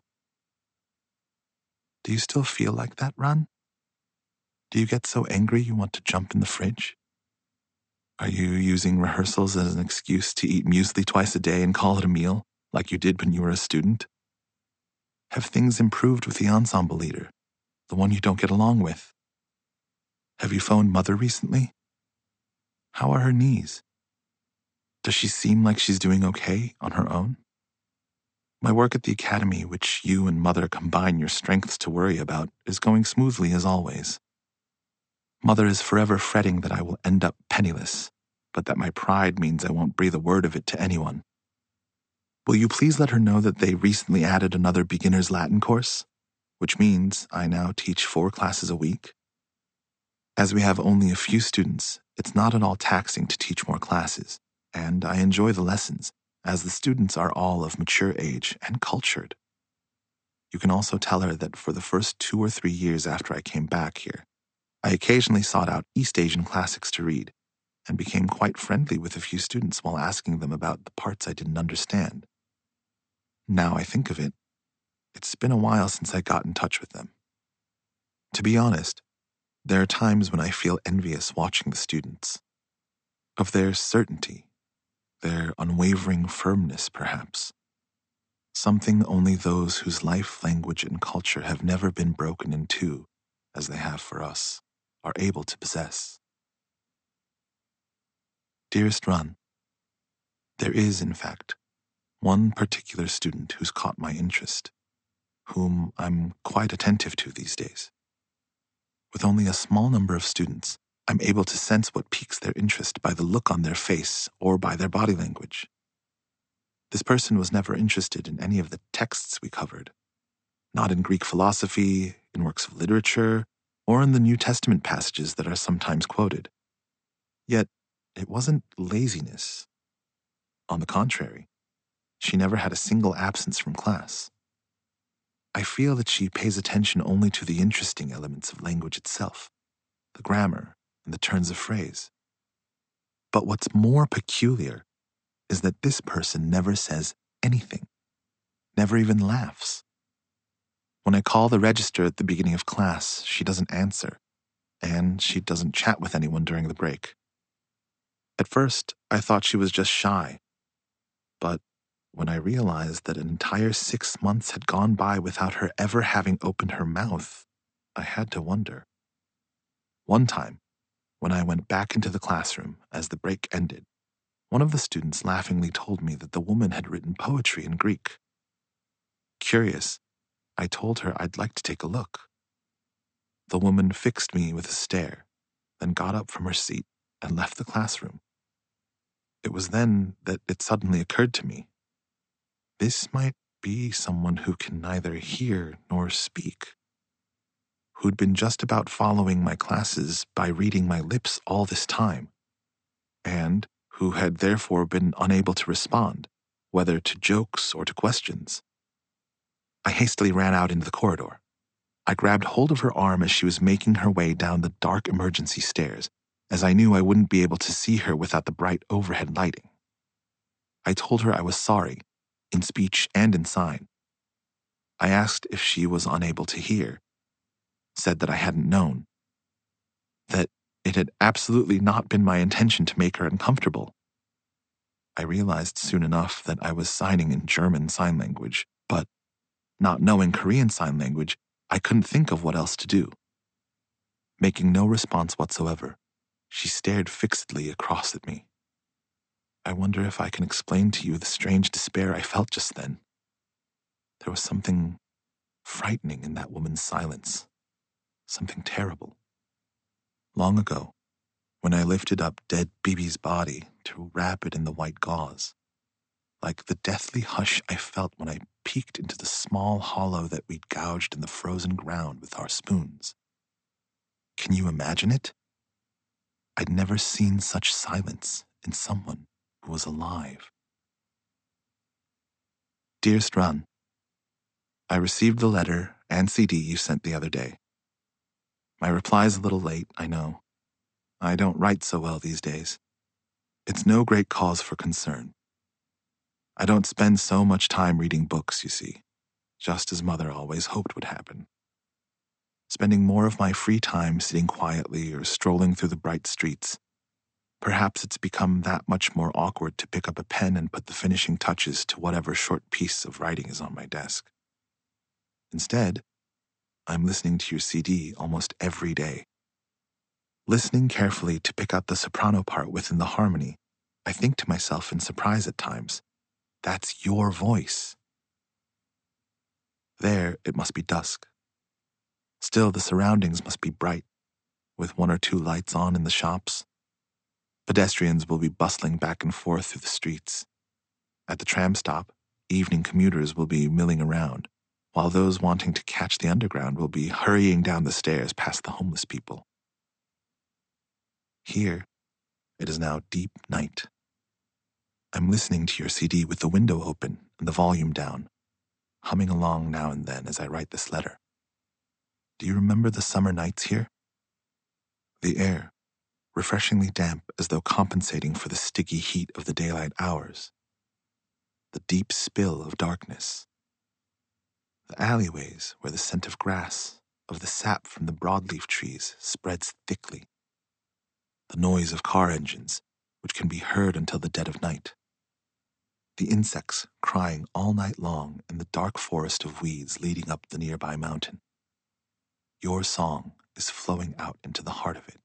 Do you still feel like that, Run? Do you get so angry you want to jump in the fridge? Are you using rehearsals as an excuse to eat muesli twice a day and call it a meal, like you did when you were a student? Have things improved with the ensemble leader, the one you don't get along with? Have you phoned Mother recently? How are her knees? Does she seem like she's doing okay on her own? My work at the academy, which you and Mother combine your strengths to worry about, is going smoothly as always. Mother is forever fretting that I will end up penniless, but that my pride means I won't breathe a word of it to anyone. Will you please let her know that they recently added another beginner's Latin course, which means I now teach four classes a week? As we have only a few students, it's not at all taxing to teach more classes, and I enjoy the lessons, as the students are all of mature age and cultured. You can also tell her that for the first two or three years after I came back here, I occasionally sought out East Asian classics to read, and became quite friendly with a few students while asking them about the parts I didn't understand. Now I think of it, it's been a while since I got in touch with them. To be honest, there are times when I feel envious watching the students, of their certainty, their unwavering firmness, perhaps. Something only those whose life, language, and culture have never been broken in two, as they have for us, are able to possess. Dearest Run, there is, in fact, one particular student who's caught my interest, whom I'm quite attentive to these days. With only a small number of students, I'm able to sense what piques their interest by the look on their face or by their body language. This person was never interested in any of the texts we covered, not in Greek philosophy, in works of literature, or in the New Testament passages that are sometimes quoted. Yet, it wasn't laziness. On the contrary, she never had a single absence from class. I feel that she pays attention only to the interesting elements of language itself, the grammar and the turns of phrase. But what's more peculiar is that this person never says anything, never even laughs. When I call the register at the beginning of class, she doesn't answer, and she doesn't chat with anyone during the break. At first, I thought she was just shy, but when I realized that an entire six months had gone by without her ever having opened her mouth, I had to wonder. One time, when I went back into the classroom as the break ended, one of the students laughingly told me that the woman had written poetry in Greek. Curious, I told her I'd like to take a look. The woman fixed me with a stare, then got up from her seat and left the classroom. It was then that it suddenly occurred to me. This might be someone who can neither hear nor speak, who'd been just about following my classes by reading my lips all this time, and who had therefore been unable to respond, whether to jokes or to questions. I hastily ran out into the corridor. I grabbed hold of her arm as she was making her way down the dark emergency stairs, as I knew I wouldn't be able to see her without the bright overhead lighting. I told her I was sorry, in speech and in sign. I asked if she was unable to hear, said that I hadn't known, that it had absolutely not been my intention to make her uncomfortable. I realized soon enough that I was signing in German Sign Language, but not knowing Korean Sign Language, I couldn't think of what else to do. Making no response whatsoever, she stared fixedly across at me. I wonder if I can explain to you the strange despair I felt just then. There was something frightening in that woman's silence, something terrible. Long ago, when I lifted up dead Bibi's body to wrap it in the white gauze, like the deathly hush I felt when I peeked into the small hollow that we'd gouged in the frozen ground with our spoons. Can you imagine it? I'd never seen such silence in someone who was alive. Dearest Run, I received the letter and C D you sent the other day. My reply is a little late, I know. I don't write so well these days. It's no great cause for concern. I don't spend so much time reading books, you see, just as Mother always hoped would happen. Spending more of my free time sitting quietly or strolling through the bright streets. Perhaps it's become that much more awkward to pick up a pen and put the finishing touches to whatever short piece of writing is on my desk. Instead, I'm listening to your C D almost every day. Listening carefully to pick out the soprano part within the harmony, I think to myself in surprise at times, that's your voice. There, it must be dusk. Still, the surroundings must be bright, with one or two lights on in the shops. Pedestrians will be bustling back and forth through the streets. At the tram stop, evening commuters will be milling around, while those wanting to catch the underground will be hurrying down the stairs past the homeless people. Here, it is now deep night. I'm listening to your C D with the window open and the volume down, humming along now and then as I write this letter. Do you remember the summer nights here? The air, refreshingly damp as though compensating for the sticky heat of the daylight hours. The deep spill of darkness. The alleyways where the scent of grass, of the sap from the broadleaf trees spreads thickly. The noise of car engines, which can be heard until the dead of night. The insects crying all night long in the dark forest of weeds leading up the nearby mountain. Your song is flowing out into the heart of it.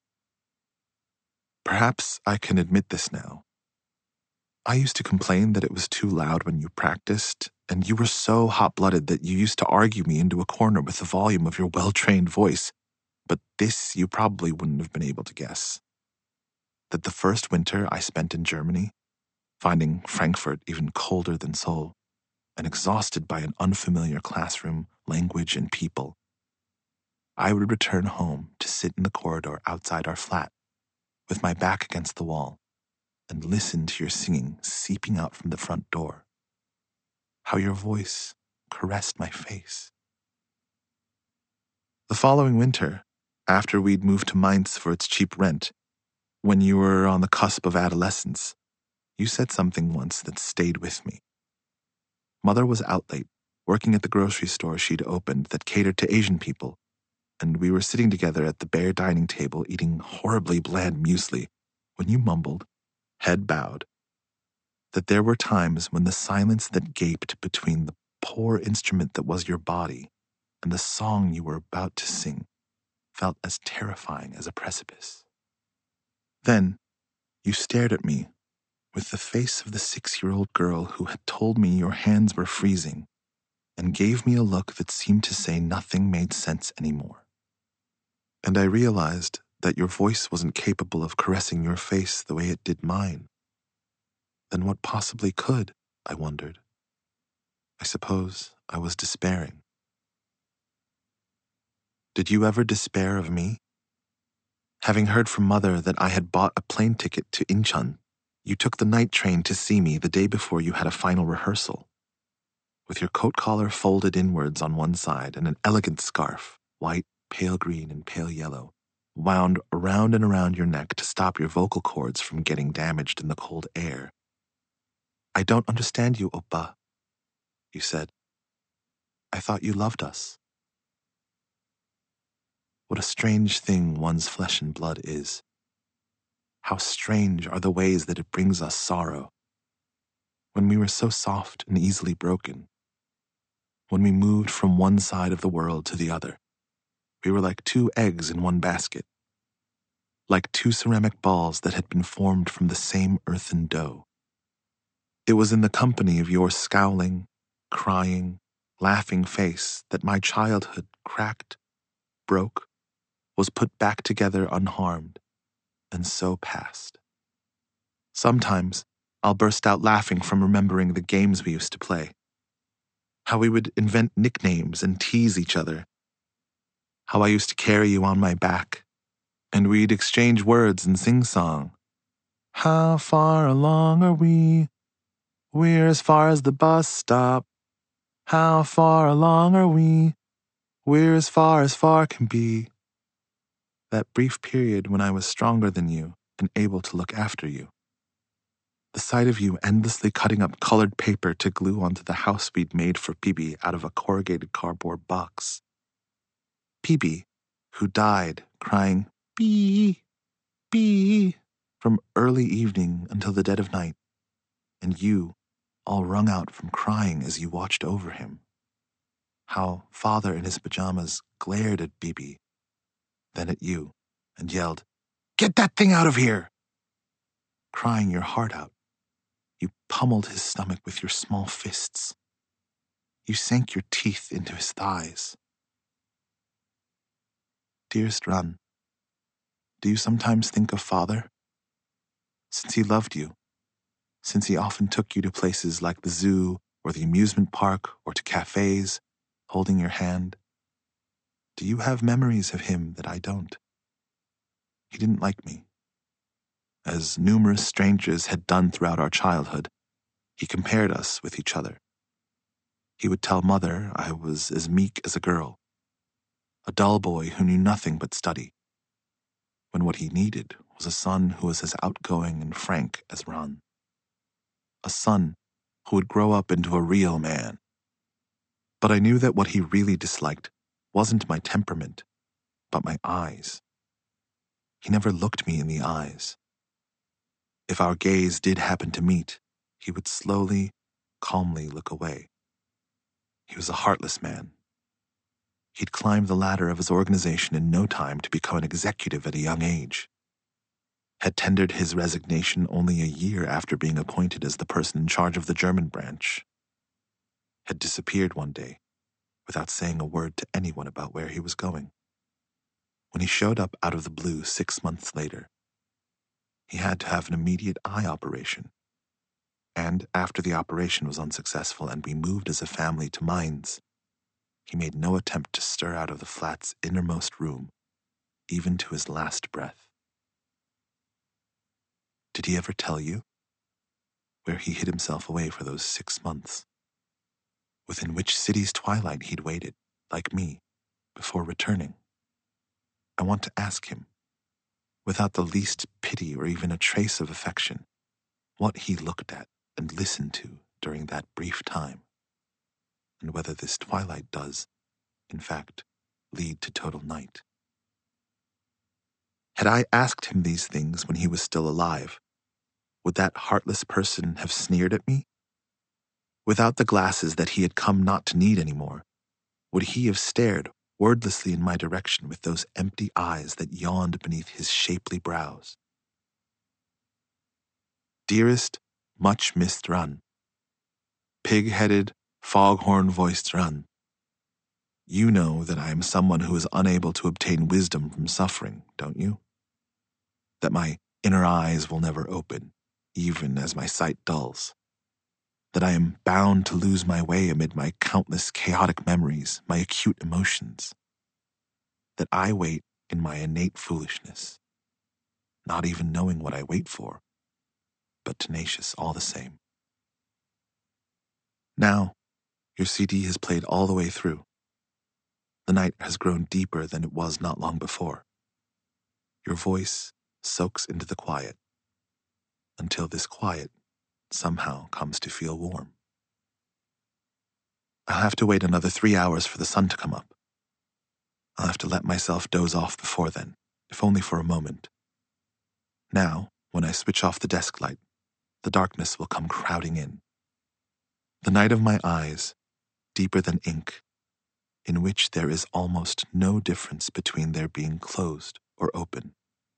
Perhaps I can admit this now. I used to complain that it was too loud when you practiced, and you were so hot-blooded that you used to argue me into a corner with the volume of your well-trained voice. But this you probably wouldn't have been able to guess. That the first winter I spent in Germany, finding Frankfurt even colder than Seoul, and exhausted by an unfamiliar classroom, language, and people, I would return home to sit in the corridor outside our flat, with my back against the wall, and listen to your singing seeping out from the front door. How your voice caressed my face. The following winter, after we'd moved to Mainz for its cheap rent, when you were on the cusp of adolescence, you said something once that stayed with me. Mother was out late, working at the grocery store she'd opened that catered to Asian people, and we were sitting together at the bare dining table eating horribly bland muesli when you mumbled, head bowed, that there were times when the silence that gaped between the poor instrument that was your body and the song you were about to sing felt as terrifying as a precipice. Then you stared at me with the face of the six-year-old girl who had told me your hands were freezing and gave me a look that seemed to say nothing made sense anymore. And I realized that your voice wasn't capable of caressing your face the way it did mine. Then what possibly could, I wondered. I suppose I was despairing. Did you ever despair of me? Having heard from Mother that I had bought a plane ticket to Incheon, you took the night train to see me the day before you had a final rehearsal. With your coat collar folded inwards on one side and an elegant scarf, white, pale green, and pale yellow, wound around and around your neck to stop your vocal cords from getting damaged in the cold air. I don't understand you, Oppa, you said. I thought you loved us. What a strange thing one's flesh and blood is. How strange are the ways that it brings us sorrow. When we were so soft and easily broken, when we moved from one side of the world to the other, we were like two eggs in one basket, like two ceramic balls that had been formed from the same earthen dough. It was in the company of your scowling, crying, laughing face that my childhood cracked, broke, was put back together unharmed, and so passed. Sometimes I'll burst out laughing from remembering the games we used to play, how we would invent nicknames and tease each other, how I used to carry you on my back, and we'd exchange words and sing song. How far along are we? We're as far as the bus stop. How far along are we? We're as far as far can be. That brief period when I was stronger than you and able to look after you. The sight of you endlessly cutting up colored paper to glue onto the house we'd made for Bibi out of a corrugated cardboard box. Bibi, who died crying, Bee, Bee, from early evening until the dead of night, and you, all wrung out from crying as you watched over him. How father in his pajamas glared at Bibi, then at you, and yelled, Get that thing out of here! Crying your heart out, you pummeled his stomach with your small fists. You sank your teeth into his thighs. Dearest Ran, do you sometimes think of father? Since he loved you, since he often took you to places like the zoo or the amusement park or to cafes, holding your hand, do you have memories of him that I don't? He didn't like me. As numerous strangers had done throughout our childhood, he compared us with each other. He would tell Mother I was as meek as a girl, a dull boy who knew nothing but study, when what he needed was a son who was as outgoing and frank as Ran. A son who would grow up into a real man. But I knew that what he really disliked wasn't my temperament, but my eyes. He never looked me in the eyes. If our gaze did happen to meet, he would slowly, calmly look away. He was a heartless man. He'd climbed the ladder of his organization in no time to become an executive at a young age. Had tendered his resignation only a year after being appointed as the person in charge of the German branch. Had disappeared one day without saying a word to anyone about where he was going. When he showed up out of the blue six months later, he had to have an immediate eye operation. And after the operation was unsuccessful and we moved as a family to Mainz, he made no attempt to stir out of the flat's innermost room, even to his last breath. Did he ever tell you where he hid himself away for those six months? Within which city's twilight he'd waited, like me, before returning? I want to ask him, without the least pity or even a trace of affection, what he looked at and listened to during that brief time, and whether this twilight does, in fact, lead to total night. Had I asked him these things when he was still alive, would that heartless person have sneered at me? Without the glasses that he had come not to need anymore, would he have stared wordlessly in my direction with those empty eyes that yawned beneath his shapely brows? Dearest, much-missed Run, pig-headed, foghorn-voiced Run, you know that I am someone who is unable to obtain wisdom from suffering, don't you? That my inner eyes will never open, even as my sight dulls. That I am bound to lose my way amid my countless chaotic memories, my acute emotions. That I wait in my innate foolishness, not even knowing what I wait for, but tenacious all the same. Now, your C D has played all the way through. The night has grown deeper than it was not long before. Your voice soaks into the quiet, until this quiet somehow comes to feel warm. I'll have to wait another three hours for the sun to come up. I'll have to let myself doze off before then, if only for a moment. Now, when I switch off the desk light, the darkness will come crowding in. The night of my eyes, deeper than ink, in which there is almost no difference between their being closed or open.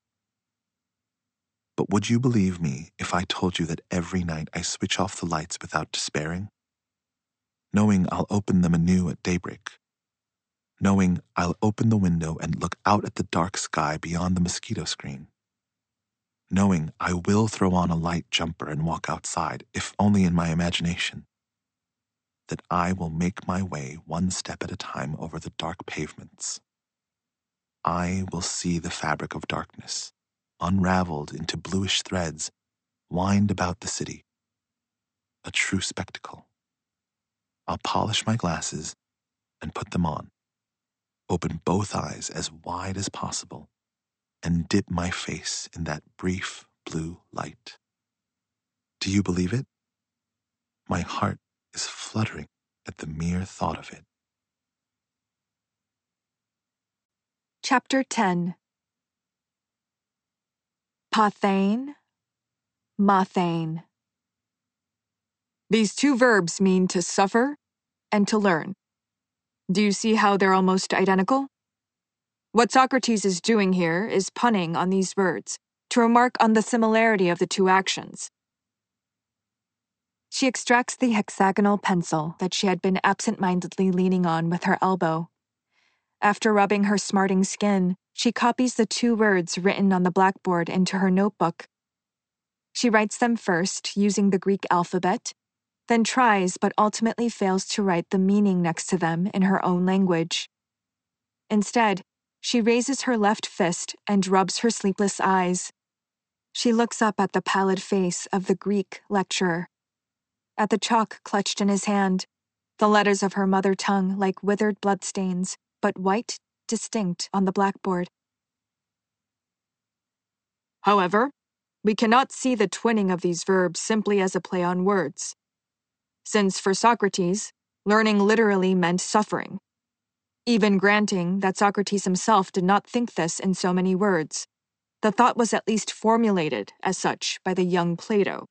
But would you believe me if I told you that every night I switch off the lights without despairing? Knowing I'll open them anew at daybreak. Knowing I'll open the window and look out at the dark sky beyond the mosquito screen. Knowing I will throw on a light jumper and walk outside, if only in my imagination. That I will make my way one step at a time over the dark pavements. I will see the fabric of darkness, unraveled into bluish threads, wind about the city. A true spectacle. I'll polish my glasses and put them on, open both eyes as wide as possible, and dip my face in that brief blue light. Do you believe it? My heart is fluttering at the mere thought of it. Chapter ten. Pathane, Mathane. These two verbs mean to suffer and to learn. Do you see how they're almost identical? What Socrates is doing here is punning on these words to remark on the similarity of the two actions. She extracts the hexagonal pencil that she had been absent-mindedly leaning on with her elbow. After rubbing her smarting skin, she copies the two words written on the blackboard into her notebook. She writes them first using the Greek alphabet, then tries but ultimately fails to write the meaning next to them in her own language. Instead, she raises her left fist and rubs her sleepless eyes. She looks up at the pallid face of the Greek lecturer, at the chalk clutched in his hand, the letters of her mother tongue like withered bloodstains, but white, distinct on the blackboard. However, we cannot see the twinning of these verbs simply as a play on words, since for Socrates, learning literally meant suffering. Even granting that Socrates himself did not think this in so many words, the thought was at least formulated as such by the young Plato.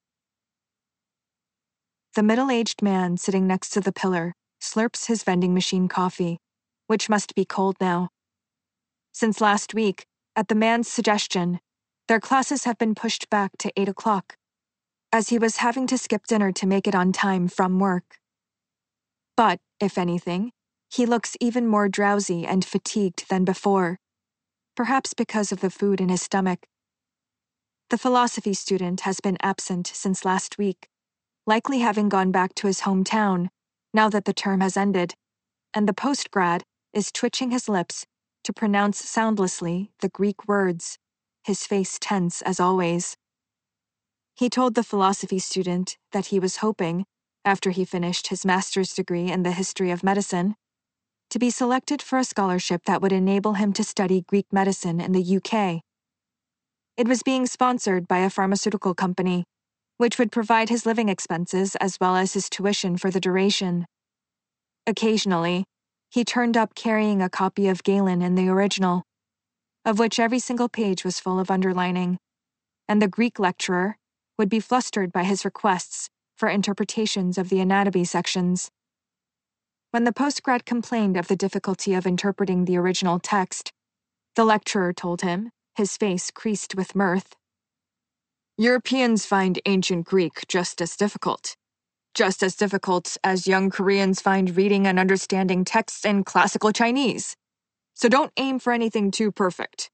The middle-aged man sitting next to the pillar slurps his vending machine coffee, which must be cold now. Since last week, at the man's suggestion, their classes have been pushed back to eight o'clock, as he was having to skip dinner to make it on time from work. But, if anything, he looks even more drowsy and fatigued than before, perhaps because of the food in his stomach. The philosophy student has been absent since last week, likely having gone back to his hometown now that the term has ended, and the postgrad is twitching his lips to pronounce soundlessly the Greek words, his face tense as always. He told the philosophy student that he was hoping, after he finished his master's degree in the history of medicine, to be selected for a scholarship that would enable him to study Greek medicine in the U K. It was being sponsored by a pharmaceutical company, which would provide his living expenses as well as his tuition for the duration. Occasionally, he turned up carrying a copy of Galen in the original, of which every single page was full of underlining, and the Greek lecturer would be flustered by his requests for interpretations of the anatomy sections. When the postgrad complained of the difficulty of interpreting the original text, the lecturer told him, his face creased with mirth, "Europeans find ancient Greek just as difficult. Just as difficult as young Koreans find reading and understanding texts in classical Chinese. So don't aim for anything too perfect."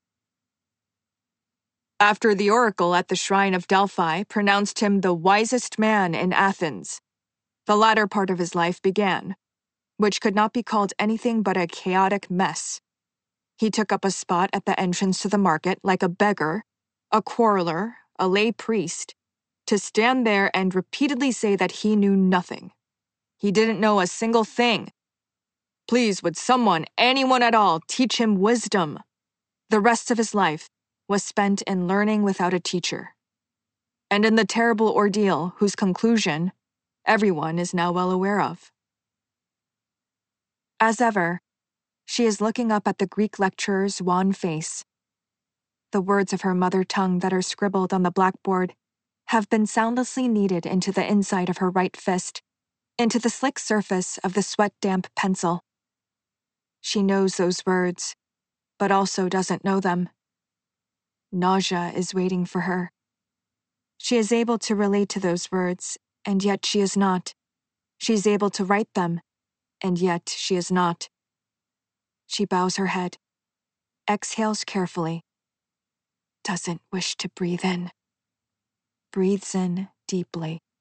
After the oracle at the shrine of Delphi pronounced him the wisest man in Athens, the latter part of his life began, which could not be called anything but a chaotic mess. He took up a spot at the entrance to the market like a beggar, a quarreler, a lay priest, to stand there and repeatedly say that he knew nothing. He didn't know a single thing. Please, would someone, anyone at all, teach him wisdom? The rest of his life was spent in learning without a teacher, and in the terrible ordeal whose conclusion everyone is now well aware of. As ever, she is looking up at the Greek lecturer's wan face. The words of her mother tongue that are scribbled on the blackboard have been soundlessly kneaded into the inside of her right fist, into the slick surface of the sweat-damp pencil. She knows those words, but also doesn't know them. Nausea is waiting for her. She is able to relate to those words, and yet she is not. She is able to write them, and yet she is not. She bows her head, exhales carefully, doesn't wish to breathe in, breathes in deeply.